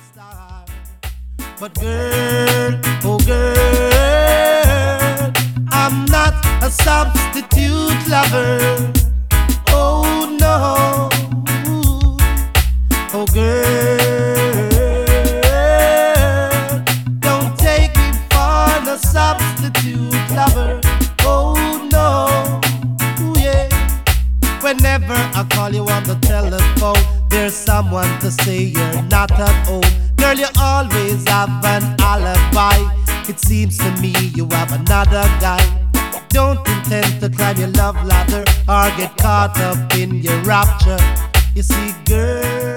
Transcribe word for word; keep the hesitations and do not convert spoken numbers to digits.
star. But girl, oh girl, I'm not a substitute lover. Oh no, oh girl, don't take me for no substitute lover. Oh no, yeah. Whenever I call you on the telephone, there's someone to say you're not at home. Girl, you always have an alibi. It seems to me you have another guy. Don't intend to climb your love ladder or get caught up in your rapture. You see, girl,